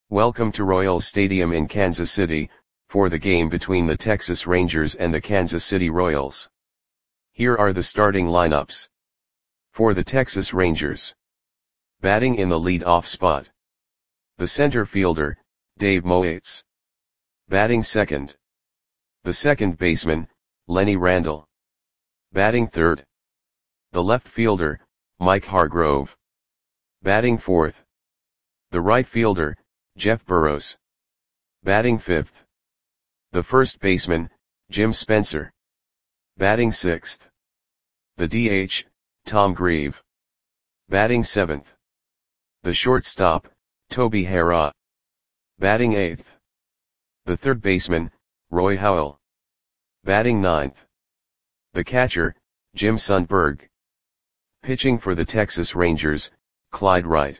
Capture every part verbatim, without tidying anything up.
Welcome to Royals Stadium in Kansas City, for the game between the Texas Rangers and the Kansas City Royals. Here are the starting lineups. For the Texas Rangers. Batting in the lead-off spot. The center fielder, Dave Moates. Batting second. The second baseman, Lenny Randle. Batting third. The left fielder, Mike Hargrove. Batting fourth. The right fielder, Jeff Burroughs. Batting fifth. The first baseman, Jim Spencer. Batting sixth. The D H, Tom Grieve. Batting seventh. The shortstop, Toby Harrah. Batting eighth. The third baseman, Roy Howell. Batting ninth. The catcher, Jim Sundberg. Pitching for the Texas Rangers, Clyde Wright.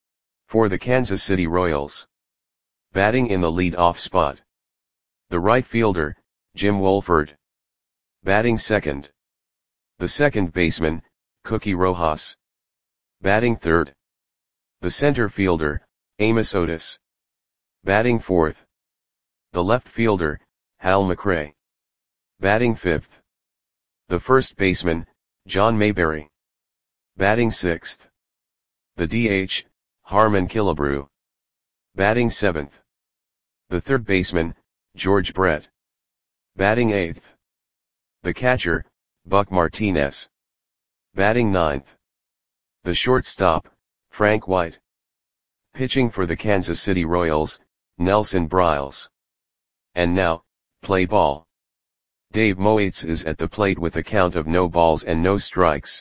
For the Kansas City Royals. Batting in the lead-off spot. The right fielder, Jim Wolford. Batting second. The second baseman, Cookie Rojas. Batting third. The center fielder, Amos Otis. Batting fourth. The left fielder, Hal McRae. Batting fifth. The first baseman, John Mayberry. Batting sixth. The D H, Harmon Killebrew. Batting seventh. The third baseman, George Brett. Batting eighth. The catcher, Buck Martinez. Batting ninth. The shortstop, Frank White. Pitching for the Kansas City Royals, Nelson Briles. And now, play ball. Dave Moates is at the plate with a count of no balls and no strikes.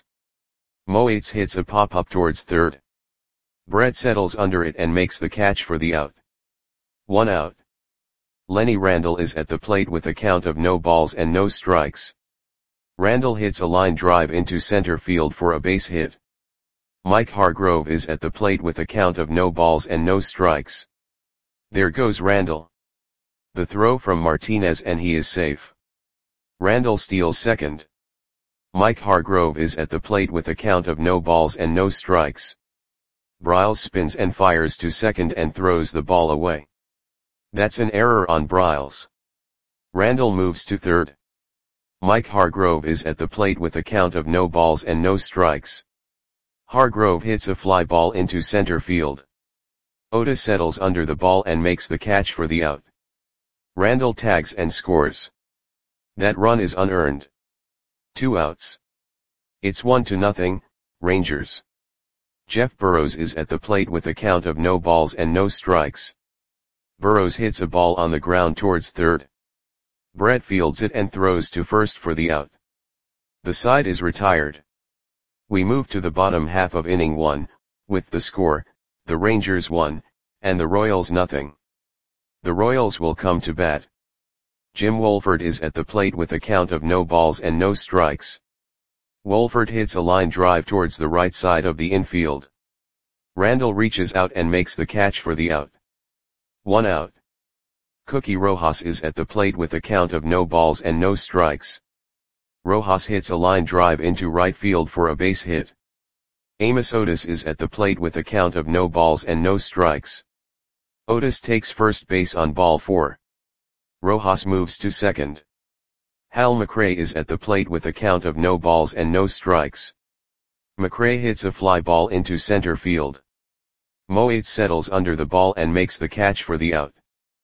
Moates hits a pop-up towards third. Brett settles under it and makes the catch for the out. One out. Lenny Randle is at the plate with a count of no balls and no strikes. Randle hits a line drive into center field for a base hit. Mike Hargrove is at the plate with a count of no balls and no strikes. There goes Randle. The throw from Martinez and he is safe. Randle steals second. Mike Hargrove is at the plate with a count of no balls and no strikes. Briles spins and fires to second and throws the ball away. That's an error on Briles. Randle moves to third. Mike Hargrove is at the plate with a count of no balls and no strikes. Hargrove hits a fly ball into center field. Otis settles under the ball and makes the catch for the out. Randle tags and scores. That run is unearned. Two outs. It's one to nothing, Rangers. Jeff Burroughs is at the plate with a count of no balls and no strikes. Burroughs hits a ball on the ground towards third. Brett fields it and throws to first for the out. The side is retired. We move to the bottom half of inning one, with the score, the Rangers one, and the Royals nothing. The Royals will come to bat. Jim Wolford is at the plate with a count of no balls and no strikes. Wolford hits a line drive towards the right side of the infield. Randle reaches out and makes the catch for the out. One out. Cookie Rojas is at the plate with a count of no balls and no strikes. Rojas hits a line drive into right field for a base hit. Amos Otis is at the plate with a count of no balls and no strikes. Otis takes first base on ball four. Rojas moves to second. Hal McRae is at the plate with a count of no balls and no strikes. McRae hits a fly ball into center field. Moates settles under the ball and makes the catch for the out.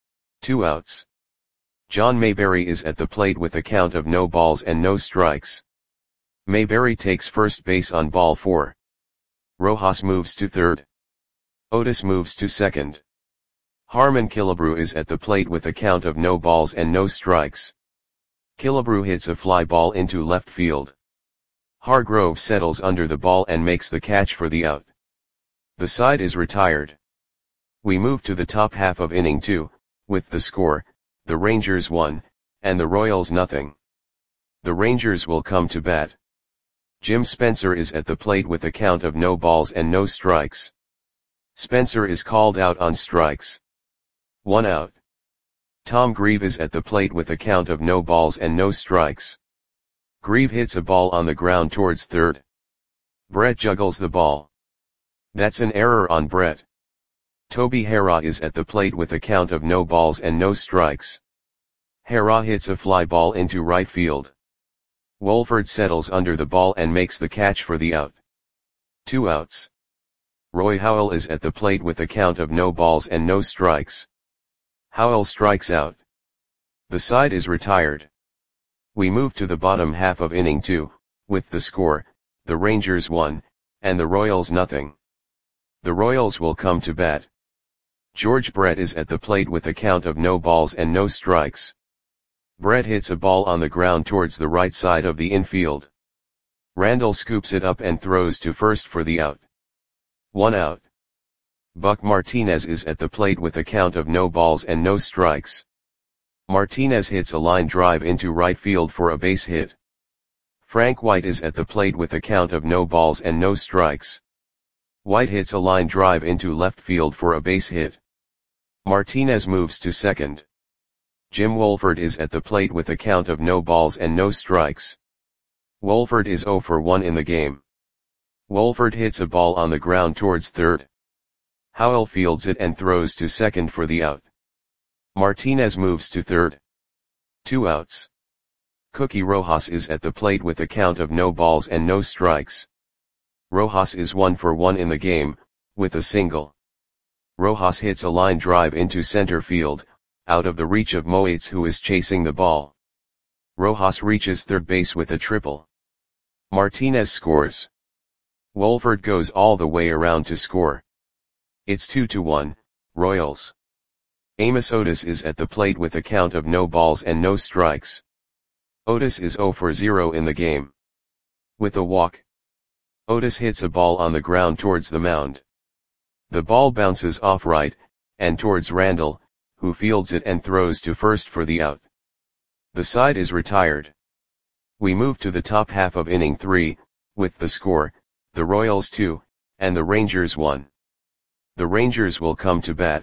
Two outs. John Mayberry is at the plate with a count of no balls and no strikes. Mayberry takes first base on ball four. Rojas moves to third. Otis moves to second. Harmon Killebrew is at the plate with a count of no balls and no strikes. Killebrew hits a fly ball into left field. Hargrove settles under the ball and makes the catch for the out. The side is retired. We move to the top half of inning two, with the score, the Rangers one, and the Royals nothing. The Rangers will come to bat. Jim Spencer is at the plate with a count of no balls and no strikes. Spencer is called out on strikes. One out. Tom Grieve is at the plate with a count of no balls and no strikes. Grieve hits a ball on the ground towards third. Brett juggles the ball. That's an error on Brett. Toby Harrah is at the plate with a count of no balls and no strikes. Harrah hits a fly ball into right field. Wolford settles under the ball and makes the catch for the out. Two outs. Roy Howell is at the plate with a count of no balls and no strikes. Howell strikes out. The side is retired. We move to the bottom half of inning two, with the score, the Rangers one, and the Royals nothing. The Royals will come to bat. George Brett is at the plate with a count of no balls and no strikes. Brett hits a ball on the ground towards the right side of the infield. Randall scoops it up and throws to first for the out. One out. Buck Martinez is at the plate with a count of no balls and no strikes. Martinez hits a line drive into right field for a base hit. Frank White is at the plate with a count of no balls and no strikes. White hits a line drive into left field for a base hit. Martinez moves to second. Jim Wolford is at the plate with a count of no balls and no strikes. Wolford is oh for one in the game. Wolford hits a ball on the ground towards third. Howell fields it and throws to second for the out. Martinez moves to third. Two outs. Cookie Rojas is at the plate with a count of no balls and no strikes. Rojas is one for one in the game, with a single. Rojas hits a line drive into center field, out of the reach of Moates, who is chasing the ball. Rojas reaches third base with a triple. Martinez scores. Wolford goes all the way around to score. It's two to one, Royals. Amos Otis is at the plate with a count of no balls and no strikes. Otis is oh for zero in the game. With a walk. Otis hits a ball on the ground towards the mound. The ball bounces off right, and towards Randall, who fields it and throws to first for the out. The side is retired. We move to the top half of inning three, with the score, the Royals two, and the Rangers one. The Rangers will come to bat.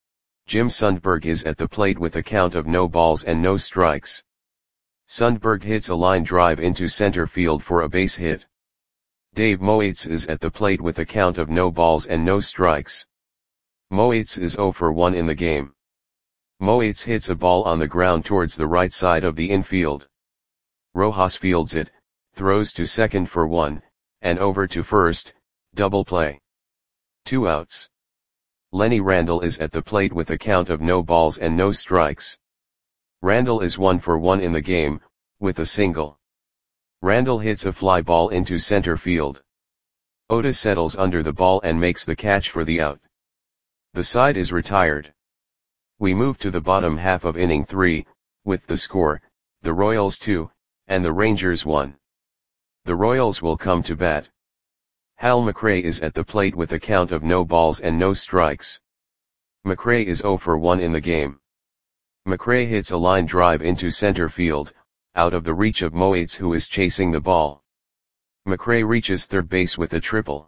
Jim Sundberg is at the plate with a count of no balls and no strikes. Sundberg hits a line drive into center field for a base hit. Dave Moates is at the plate with a count of no balls and no strikes. Moates is oh for one in the game. Moates hits a ball on the ground towards the right side of the infield. Rojas fields it, throws to second for one, and over to first, double play. Two outs. Lenny Randall is at the plate with a count of no balls and no strikes. Randall is one for one in the game, with a single. Randall hits a fly ball into center field. Otis settles under the ball and makes the catch for the out. The side is retired. We move to the bottom half of inning three, with the score, the Royals two, and the Rangers one. The Royals will come to bat. Hal McRae is at the plate with a count of no balls and no strikes. McRae is oh for one in the game. McRae hits a line drive into center field, out of the reach of Moates, who is chasing the ball. McRae reaches third base with a triple.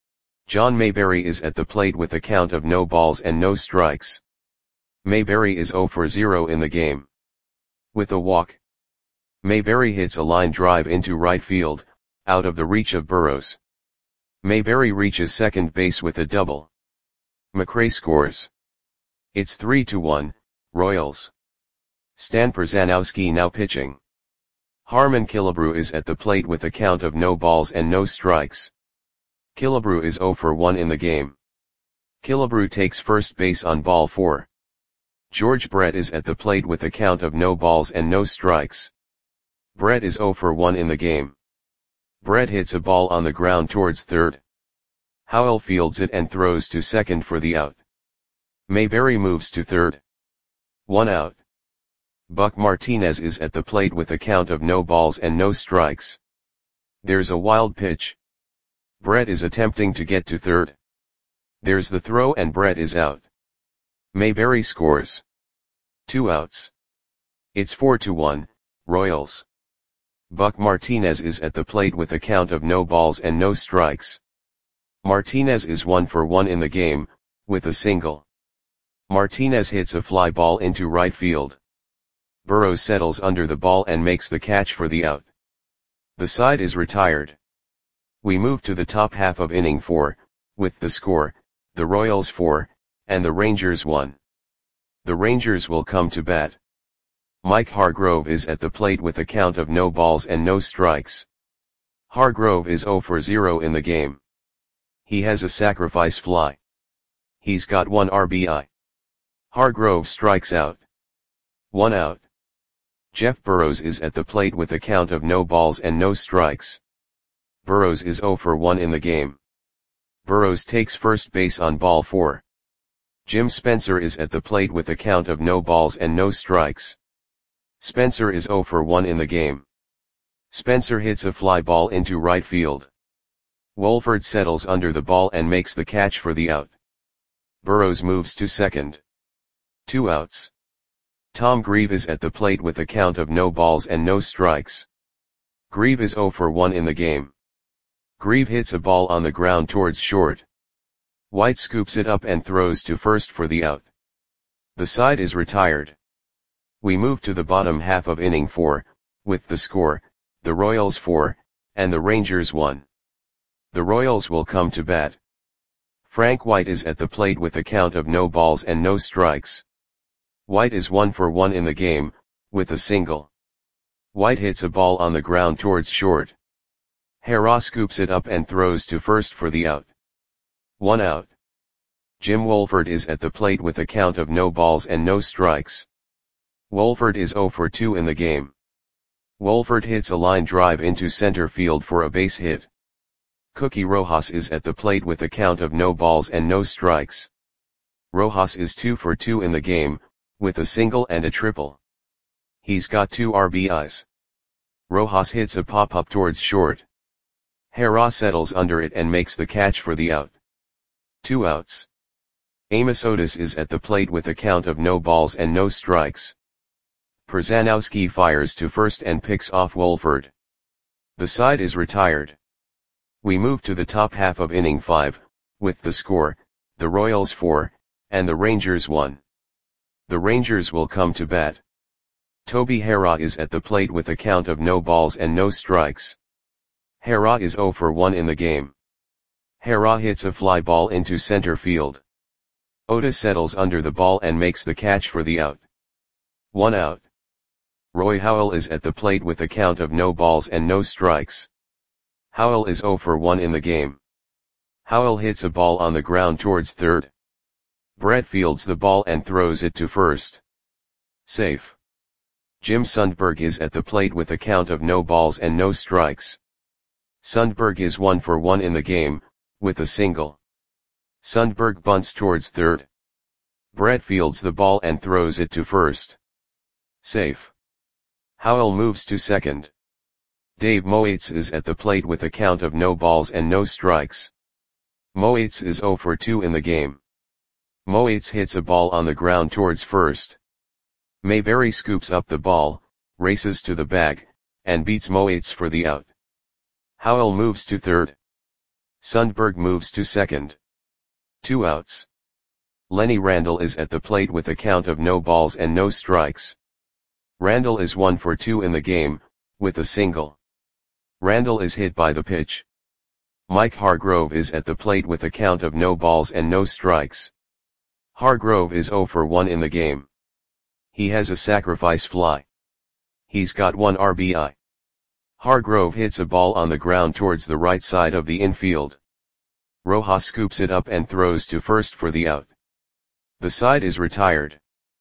John Mayberry is at the plate with a count of no balls and no strikes. Mayberry is oh for zero in the game. With a walk. Mayberry hits a line drive into right field, out of the reach of Burrows. Mayberry reaches second base with a double. McRae scores. It's three to one, Royals. Stan Przanowski now pitching. Harmon Killebrew is at the plate with a count of no balls and no strikes. Killebrew is oh for one in the game. Killebrew takes first base on ball four. George Brett is at the plate with a count of no balls and no strikes. Brett is oh for one in the game. Brett hits a ball on the ground towards third. Howell fields it and throws to second for the out. Mayberry moves to third. One out. Buck Martinez is at the plate with a count of no balls and no strikes. There's a wild pitch. Brett is attempting to get to third. There's the throw and Brett is out. Mayberry scores. Two outs. It's four to one, Royals. Buck Martinez is at the plate with a count of no balls and no strikes. Martinez is one for one in the game, with a single. Martinez hits a fly ball into right field. Burrows settles under the ball and makes the catch for the out. The side is retired. We move to the top half of inning four, with the score, the Royals four, and the Rangers one. The Rangers will come to bat. Mike Hargrove is at the plate with a count of no balls and no strikes. Hargrove is zero for zero in the game. He has a sacrifice fly. He's got one R B I. Hargrove strikes out. One out. Jeff Burrows is at the plate with a count of no balls and no strikes. Burrows is zero for one in the game. Burrows takes first base on ball four. Jim Spencer is at the plate with a count of no balls and no strikes. Spencer is zero for one in the game. Spencer hits a fly ball into right field. Wolford settles under the ball and makes the catch for the out. Burrows moves to second. Two outs. Tom Grieve is at the plate with a count of no balls and no strikes. Grieve is zero for one in the game. Grieve hits a ball on the ground towards short. White scoops it up and throws to first for the out. The side is retired. We move to the bottom half of inning four, with the score, the Royals four, and the Rangers one. The Royals will come to bat. Frank White is at the plate with a count of no balls and no strikes. White is one for one in the game, with a single. White hits a ball on the ground towards short. Hera scoops it up and throws to first for the out. One out. Jim Wolford is at the plate with a count of no balls and no strikes. Wolford is zero for two in the game. Wolford hits a line drive into center field for a base hit. Cookie Rojas is at the plate with a count of no balls and no strikes. Rojas is two for two in the game, with a single and a triple. He's got two R B Is. Rojas hits a pop-up towards short. Hera settles under it and makes the catch for the out. Two outs. Amos Otis is at the plate with a count of no balls and no strikes. Przanowski fires to first and picks off Wolford. The side is retired. We move to the top half of inning five, with the score, the Royals four, and the Rangers one. The Rangers will come to bat. Toby Hera is at the plate with a count of no balls and no strikes. Hera is zero for one in the game. Hera hits a fly ball into center field. Otis settles under the ball and makes the catch for the out. One out. Roy Howell is at the plate with a count of no balls and no strikes. Howell is zero for one in the game. Howell hits a ball on the ground towards third. Brett fields the ball and throws it to first. Safe. Jim Sundberg is at the plate with a count of no balls and no strikes. Sundberg is one for one in the game, with a single. Sundberg bunts towards third. Brett fields the ball and throws it to first. Safe. Howell moves to second. Dave Moates is at the plate with a count of no balls and no strikes. Moates is zero for two in the game. Moates hits a ball on the ground towards first. Mayberry scoops up the ball, races to the bag, and beats Moates for the out. Howell moves to third. Sundberg moves to second. Two outs. Lenny Randall is at the plate with a count of no balls and no strikes. Randall is one for two in the game, with a single. Randall is hit by the pitch. Mike Hargrove is at the plate with a count of no balls and no strikes. Hargrove is zero for one in the game. He has a sacrifice fly. He's got one R B I. Hargrove hits a ball on the ground towards the right side of the infield. Rojas scoops it up and throws to first for the out. The side is retired.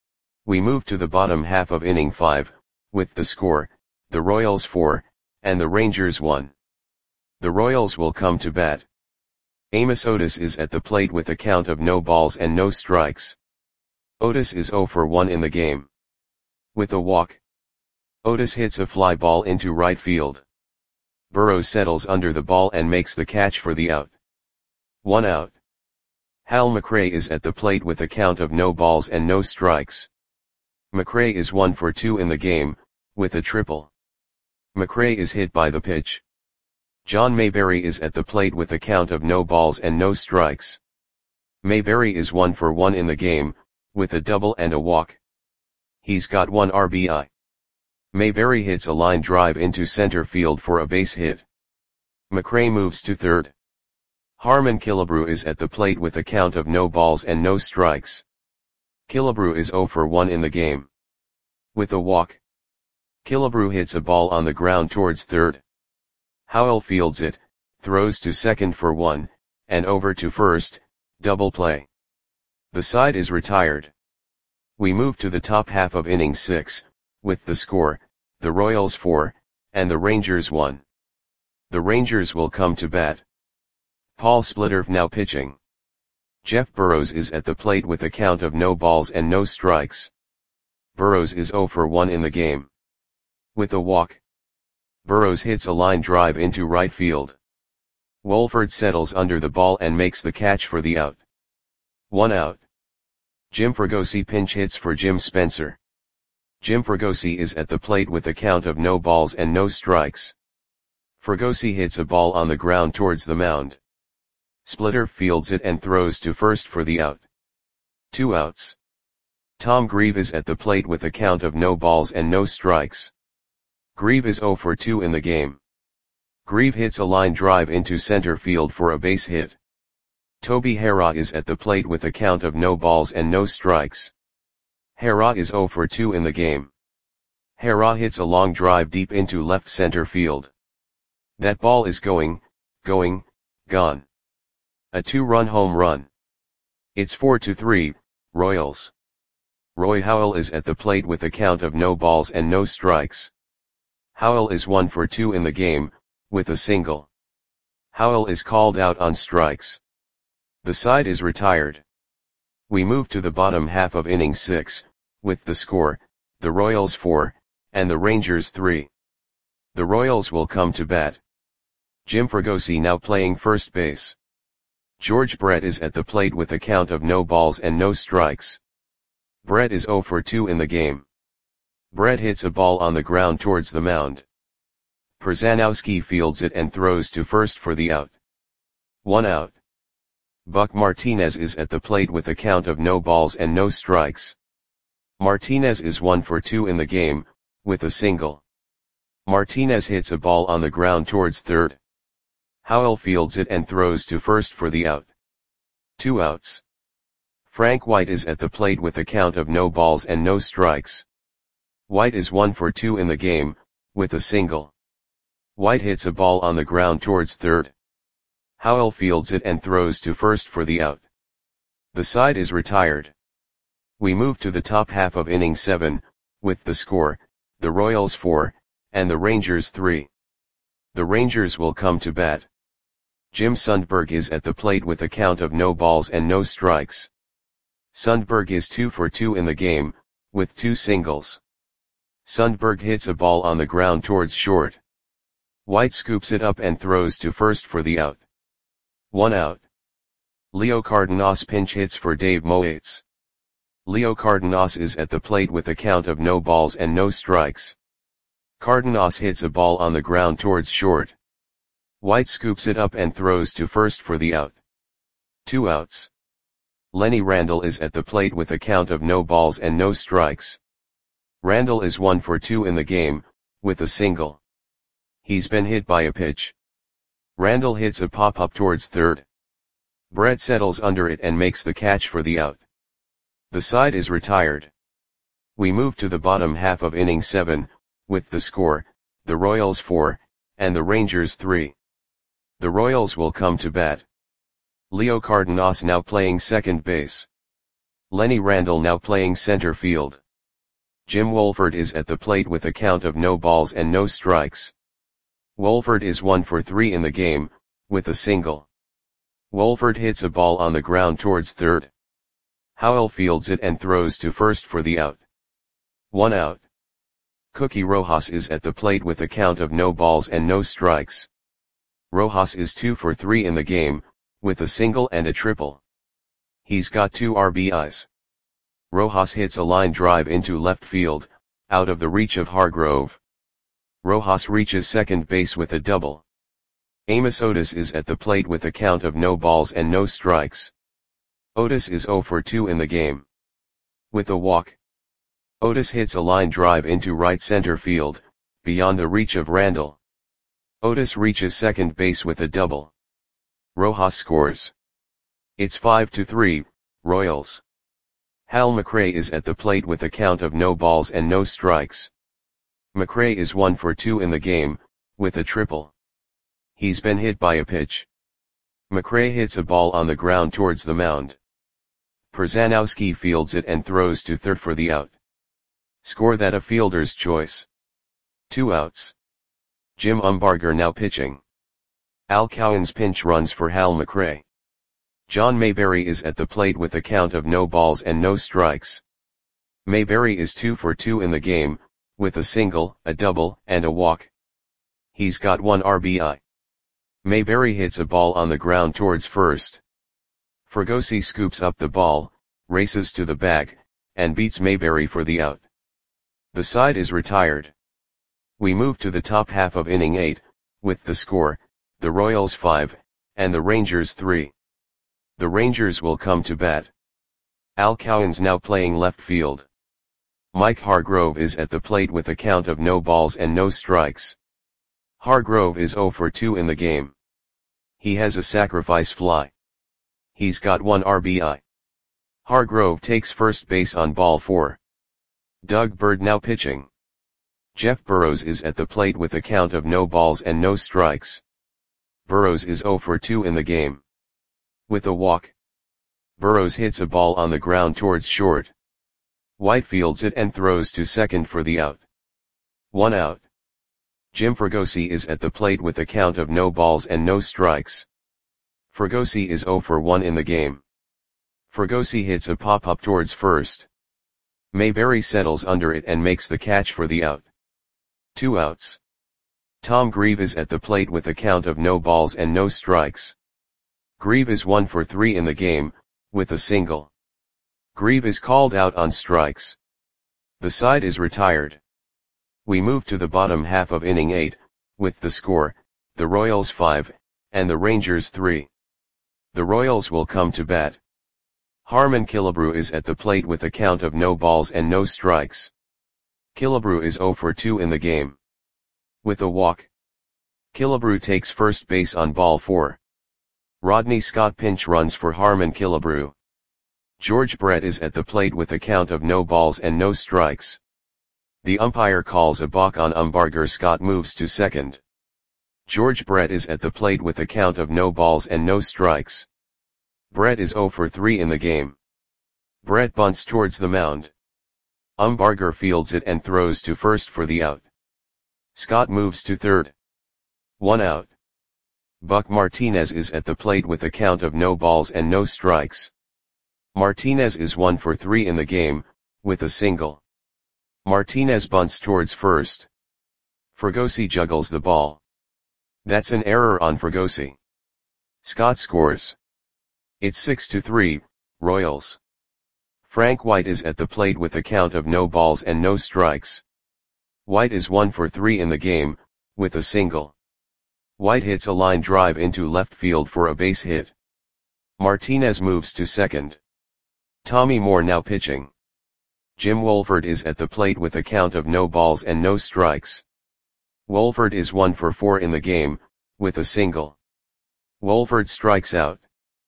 We move to the bottom half of inning five, with the score, the Royals four, and the Rangers one. The Royals will come to bat. Amos Otis is at the plate with a count of no balls and no strikes. Otis is zero for one in the game. With a walk. Otis hits a fly ball into right field. Burrows settles under the ball and makes the catch for the out. One out. Hal McRae is at the plate with a count of no balls and no strikes. McRae is one for two in the game, with a triple. McRae is hit by the pitch. John Mayberry is at the plate with a count of no balls and no strikes. Mayberry is one for one in the game, with a double and a walk. He's got one R B I. Mayberry hits a line drive into center field for a base hit. McRae moves to third. Harmon Killebrew is at the plate with a count of no balls and no strikes. Killebrew is zero for one in the game. With a walk, Killebrew hits a ball on the ground towards third. Howell fields it, throws to second for one, and over to first, double play. The side is retired. We move to the top half of inning six, with the score, the Royals four, and the Rangers one. The Rangers will come to bat. Paul Splittorff now pitching. Jeff Burroughs is at the plate with a count of no balls and no strikes. Burroughs is zero for one in the game. With a walk, Burroughs hits a line drive into right field. Wolford settles under the ball and makes the catch for the out. One out. Jim Fregosi pinch hits for Jim Spencer. Jim Fregosi is at the plate with a count of no balls and no strikes. Fregosi hits a ball on the ground towards the mound. Splittorff fields it and throws to first for the out. Two outs. Tom Grieve is at the plate with a count of no balls and no strikes. Grieve is zero for two in the game. Grieve hits a line drive into center field for a base hit. Toby Harrah is at the plate with a count of no balls and no strikes. Harrah is zero for two in the game. Harrah hits a long drive deep into left center field. That ball is going, going, gone. A two-run home run. It's four to three, Royals. Roy Howell is at the plate with a count of no balls and no strikes. Howell is one for two in the game, with a single. Howell is called out on strikes. The side is retired. We move to the bottom half of inning six, with the score, the Royals four, and the Rangers three. The Royals will come to bat. Jim Fregosi now playing first base. George Brett is at the plate with a count of no balls and no strikes. Brett is zero for two in the game. Brett hits a ball on the ground towards the mound. Przanowski fields it and throws to first for the out. One out. Buck Martinez is at the plate with a count of no balls and no strikes. Martinez is one for two in the game, with a single. Martinez hits a ball on the ground towards third. Howell fields it and throws to first for the out. Two outs. Frank White is at the plate with a count of no balls and no strikes. White is one for two in the game, with a single. White hits a ball on the ground towards third. Howell fields it and throws to first for the out. The side is retired. We move to the top half of inning seven, with the score, the Royals four, and the Rangers three. The Rangers will come to bat. Jim Sundberg is at the plate with a count of no balls and no strikes. Sundberg is two for two in the game, with two singles. Sundberg hits a ball on the ground towards short. White scoops it up and throws to first for the out. One out. Leo Cardenas pinch hits for Dave Moates. Leo Cardenas is at the plate with a count of no balls and no strikes. Cardenas hits a ball on the ground towards short. White scoops it up and throws to first for the out. Two outs. Lenny Randle is at the plate with a count of no balls and no strikes. Randle is one for two in the game, with a single. He's been hit by a pitch. Randle hits a pop-up towards third. Brett settles under it and makes the catch for the out. The side is retired. We move to the bottom half of inning seven, with the score, the Royals four, and the Rangers three. The Royals will come to bat. Leo Cardenas now playing second base. Lenny Randle now playing center field. Jim Wolford is at the plate with a count of no balls and no strikes. Wolford is one for three in the game, with a single. Wolford hits a ball on the ground towards third. Howell fields it and throws to first for the out. One out. Cookie Rojas is at the plate with a count of no balls and no strikes. Rojas is two for three in the game, with a single and a triple. He's got two R B Is. Rojas hits a line drive into left field, out of the reach of Hargrove. Rojas reaches second base with a double. Amos Otis is at the plate with a count of no balls and no strikes. Otis is zero for two in the game. With a walk, Otis hits a line drive into right center field, beyond the reach of Randle. Otis reaches second base with a double. Rojas scores. It's five to three, Royals. Hal McRae is at the plate with a count of no balls and no strikes. McRae is one for two in the game, with a triple. He's been hit by a pitch. McRae hits a ball on the ground towards the mound. Przanowski fields it and throws to third for the out. Score that a fielder's choice. Two outs. Jim Umbarger now pitching. Al Cowan's pinch runs for Hal McRae. John Mayberry is at the plate with a count of no balls and no strikes. Mayberry is two for two in the game, with a single, a double, and a walk. He's got one R B I. Mayberry hits a ball on the ground towards first. Fregosi scoops up the ball, races to the bag, and beats Mayberry for the out. The side is retired. We move to the top half of inning eight, with the score, the Royals five, and the Rangers three. The Rangers will come to bat. Al Cowan's now playing left field. Mike Hargrove is at the plate with a count of no balls and no strikes. Hargrove is zero for two in the game. He has a sacrifice fly. He's got one R B I. Hargrove takes first base on ball four. Doug Bird now pitching. Jeff Burrows is at the plate with a count of no balls and no strikes. Burrows is zero for two in the game. With a walk. Burrows hits a ball on the ground towards short. White fields it and throws to second for the out. One out. Jim Fregosi is at the plate with a count of no balls and no strikes. Fregosi is zero for one in the game. Fregosi hits a pop-up towards first. Mayberry settles under it and makes the catch for the out. Two outs. Tom Grieve is at the plate with a count of no balls and no strikes. Grieve is one for three in the game, with a single. Grieve is called out on strikes. The side is retired. We move to the bottom half of inning eight, with the score, the Royals five, and the Rangers three. The Royals will come to bat. Harmon Killebrew is at the plate with a count of no balls and no strikes. Killebrew is zero for two in the game. With a walk. Killebrew takes first base on ball four. Rodney Scott pinch runs for Harmon Killebrew. George Brett is at the plate with a count of no balls and no strikes. The umpire calls a balk on Umbarger. Scott moves to second. George Brett is at the plate with a count of no balls and no strikes. Brett is zero for three in the game. Brett bunts towards the mound. Umbarger fields it and throws to first for the out. Scott moves to third. One out. Buck Martinez is at the plate with a count of no balls and no strikes. Martinez is one for three in the game, with a single. Martinez bunts towards first. Fregosi juggles the ball. That's an error on Fregosi. Scott scores. It's six to three, Royals. Frank White is at the plate with a count of no balls and no strikes. White is one for three in the game, with a single. White hits a line drive into left field for a base hit. Martinez moves to second. Tommy Moore now pitching. Jim Wolford is at the plate with a count of no balls and no strikes. Wolford is one for four in the game, with a single. Wolford strikes out.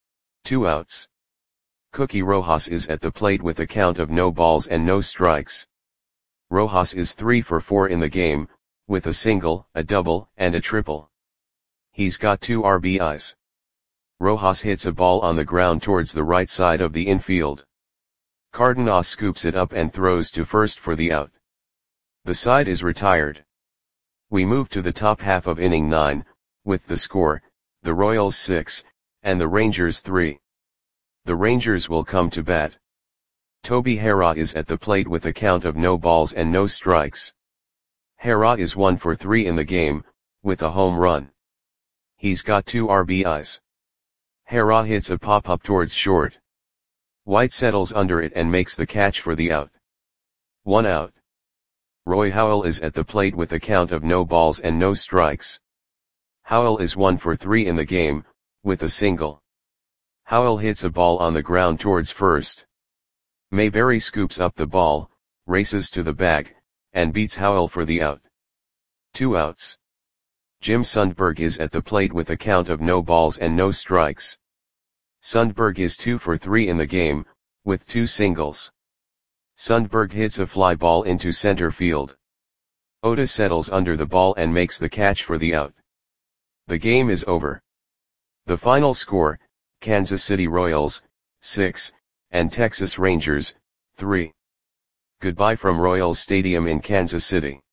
Two outs. Cookie Rojas is at the plate with a count of no balls and no strikes. Rojas is three for four in the game, with a single, a double, and a triple. He's got two R B Is. Rojas hits a ball on the ground towards the right side of the infield. Cardenas scoops it up and throws to first for the out. The side is retired. We move to the top half of inning nine, with the score, the Royals six, and the Rangers three. The Rangers will come to bat. Toby Harrah is at the plate with a count of no balls and no strikes. Harrah is one for three in the game, with a home run. He's got two R B Is. Harrah hits a pop-up towards short. White settles under it and makes the catch for the out. One out. Roy Howell is at the plate with a count of no balls and no strikes. Howell is one for three in the game, with a single. Howell hits a ball on the ground towards first. Mayberry scoops up the ball, races to the bag, and beats Howell for the out. Two outs. Jim Sundberg is at the plate with a count of no balls and no strikes. Sundberg is two for three in the game, with two singles. Sundberg hits a fly ball into center field. Ota settles under the ball and makes the catch for the out. The game is over. The final score, Kansas City Royals, six, and Texas Rangers, three. Goodbye from Royals Stadium in Kansas City.